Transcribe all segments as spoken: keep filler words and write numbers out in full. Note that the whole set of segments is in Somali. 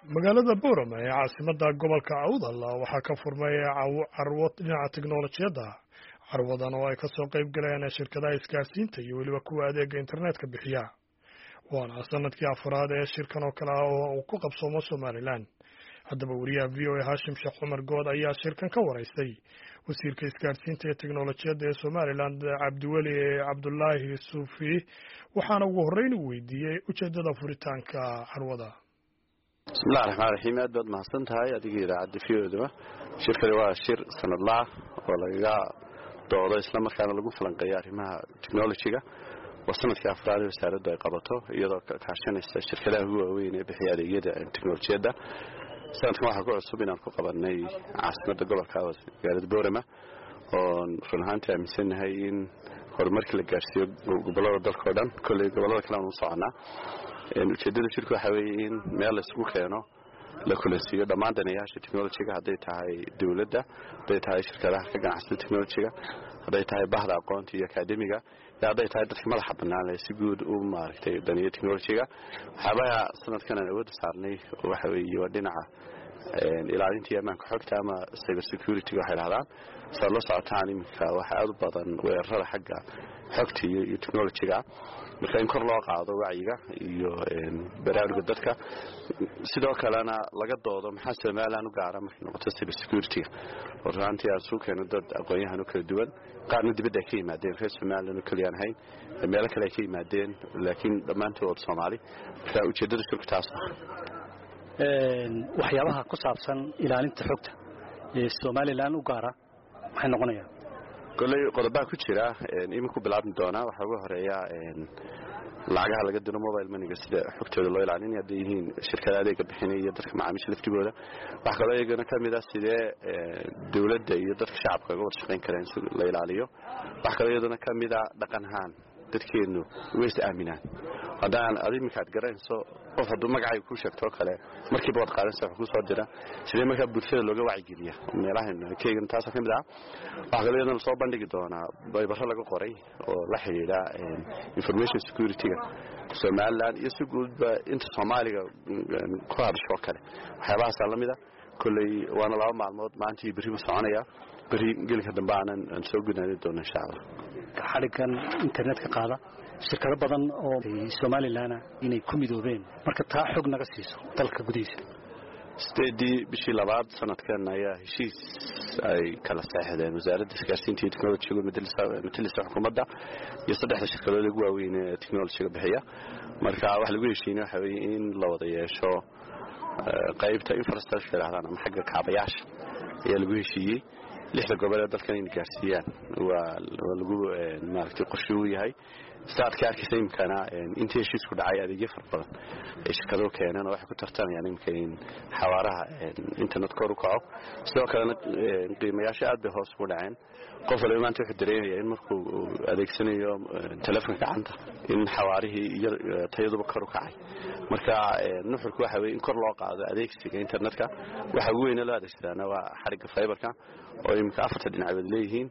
magaalada Boorama ee caasimadda gobolka Awdal waxaa ka furmay carwo dhinaca tiknoolajiyadda carwadan oo ay ka soo qayb galeen shirkadaha isgaarsiinta iyo weliba kuwa adeega internetka bixiya waana sanadkii afraad ee shirkan oo kale oo uu ku qabsoomo Somaliland haddaba wariyaha V O A Hashim Sheekh Cumar Good ayaa shirkan ka waraystay wasiirka isgaarsiinta iyo tiknoolajiyadda ee Somaliland Cabdiweli Cabdullaahi Suufi waxaana ugu horreyn u weydiiyey ujeedada furitaanka carwada. بسم الله الرحمن الرحيم أدب ما صنتهاي أديك عد فيه دوا شركة روا شر سنة الله ولا جاء دورة إسلام كان لقوا فلان قيار ما تكنولوجيا وصلنا كأفراد وسارد قبضته يضع كعشان الشركة له هو وين بحياة يدا التكنولوجيا ده سنة ما حقول سبنا قبضنا عاصمة الجبل كاوس قاعد بورما ونفرهان تأمسين هايين هرمرك الجارسيو قبلوا الدار كردان كل قبلوا كلام وصعنا ujeedada shirku waxa weeye in meel la isku keeno la kulasiyo dhammaan danayaasha technology-ga haday tahay dawladda haday tahay shirkadaha ka ganacsada technology-ga haday tahay bahda aqoonta iyo academiga haday tahay dadka madaxa bannaan ee si guud u maaragtay danayaasha technology-ga waxaa sanadkan aan awood saarnay waxa weeye waa dhinaca ilaalinta ammaanka xogta ama cyber security waxa yiraahdaan soo la socotaan imika waxa aad u badan weerarada xagga xogta iyo technology-ga marka in kor loo qaado wacyiga iyo barnaamijka dadka sidoo kalena laga doodo maxaa Soomaaliland u gaar ah markii noqoto cyber security oo runtii aan soo keenay dad aqoon-yahan kala duwan qaarna dibadda ka yimaadeen reer Soomaaliland kaliya aan hayn meelo kale ka yimaadeen laakiin dhammaantood Soomaali marka ujeedada shirku taas een waxyaabaha ku saabsan ilaalinta xogta ee Soomaaliland u gaar ah waxay noqonayaan kolay qodobbaa ku jira iminku bilaabmi doona waxa ugu horeeya lacagaha laga diro mobile money sida xogtooda loo ilaalinayo haday yihiin shirkadaha adeega bixinaya iyo dadka macaamiisha laftigooda waxa kale iyagana kamid ah sidee dawladda iyo dadka shacabka uga wada shaqeyn karaan si la ilaaliyo waxa kale iyadana kamid ah dhaqan ahaan dadkeenu way is aaminaan hadaan adimka aad garanayso qof haduu magacay ku sheegto kale markii bood qaadanayso wax ku soo dira sidee marka bulshada looga wacyigeliyo meelaha keegan taas ka mid ah waxa kale iyadana soo bandhigi doona baybar laga qoray oo la xiriira information security-ga Somaliland iyo si guudba inta Soomaaliga ku hadasho kale waxyaabahaas la mid ah kulay waana laba maalmood maantii bari ma soconaya bari gelka dambaanan aan soo gudnaan doona insha Allah xarigan internetka qaada shirkado badan oo Somaliland inay ku midoobeen marka taa xog naga siiso dalka gudihiisa steady bishii labaad sanadkan ayaa heshiis ay kala saxeexdeen wasaaradda isgaarsiinta iyo tiknoolajiyada matalisa xukuumadda iyo saddexda shirkadood ugu waaweyn ee tiknoolajiyada bixiya marka wax lagu heshiinay waxa weeye in la wada yeesho qaybta infrastructure ama xagga kaabayaasha ayaa lagu heshiiyey lixda gobol ee dalkan in gaarsiiyaan waa lagu maaragtay qorshe u yahay saadka arkaysa imkana intii heshiisku dhacay adeegyo fara badan ee shirkado keenan oo wax ku tartanayaan imka in xawaaraha internet kor u kaco sidoo kalena qiimayaasha aad bay hoos u dhaceen qof walba maanta wuxuu dareemayaa in markuu adeegsanayo telefoonka gacanta in xawaarihii iyo tayaduba kor u kacay marka nuxurku waxa weeye in kor loo qaado adeegsiga internetka waxa ugu weyn ee loo adeegsanaana waa xariga fiberka oo imka afarta dhinac wada leeyihiin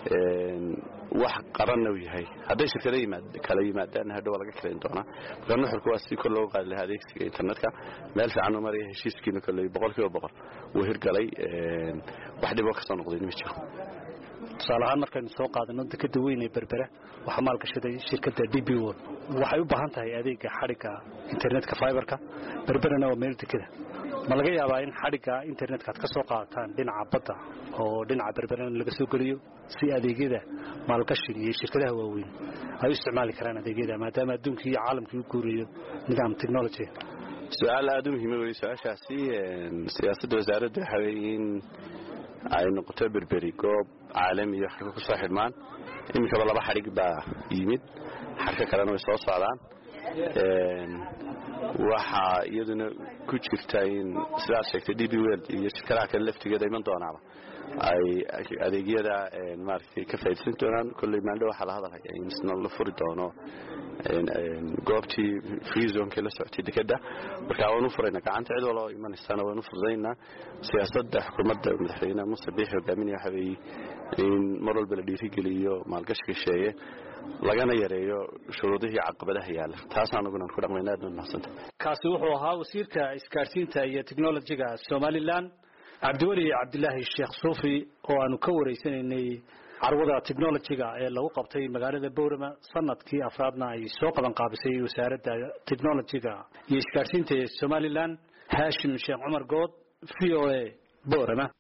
wax qaranna uu yahay haday shirkado yimaad kala yimaadaan hadhow laga kaleyn doona marka nuxurku waa si kor loo qaadi lahaa adeegsiga internetka meel fiican oo maray heshiiskiina kale boqolkiiba boqol uu hirgalay wax dhibo ka soo noqday ma jiro salahan markaynu soo qaadano dekada weyn ee berbera waxa maal gashaday shirkadda D B World waxay u baahan tahay adeega xariga internetka fiberka berberana waa meel dekada ma laga yaabaa in xariga internetka ka soo qaataan dhinaca badda oo dhinaca berberana laga soo galiyo si adeegyada maalgashiga iyo shirkadaha waaweyn ay isticmaali karaan adeegyada maadaama adduunka iyo caalamka uu guurayo nidaam technology su'aal aad u muhiim ah su'aashaasi siyaasadda wasaaradda waxa weeye in ay noqoto berberi goob caalami iyo xarka ku soo xidmaan imika laba xarig baa yimid xarka kalena way soo socdaan een waxa iyaduna ku jirta in sidaas sheegtay D B World iyo shirkadaha kale laftigeeda iman doonaaba ay adeegyada maaragtay ka faa'iideysan doonaan kolley maandho waxaa la hadalaya in isna la furi doono goobtii free zonekii la socotay dekeda marka waan u furayna gacanta cid waloo imanaysana waan u fududaynaa siyaasadda xukuumadda madaxweynaha Muuse Biixi hogaaminaya waxa weeye in mar walba la dhiirigeliyo maalgashiga sheeye lagana yareeyo shuruudihii caqabadaha yaala taasaan uguna ku dhaqmaynaa aad mahadsantahay kaasi wuxuu ahaa wasiirka isgaarsiinta iyo technology-ga Somaliland Cabdiwali Cabdilaahi Sheekh Suufi oo aanu ka wareysanaynay carwada technology-ga ee lagu qabtay magaalada Boorama sanadkii afraadna ay soo qaban qaabisay wasaaradda technology-ga iyo isgaarsiinta ee Somaliland Hashim Sheekh Umar Good V O A Boorama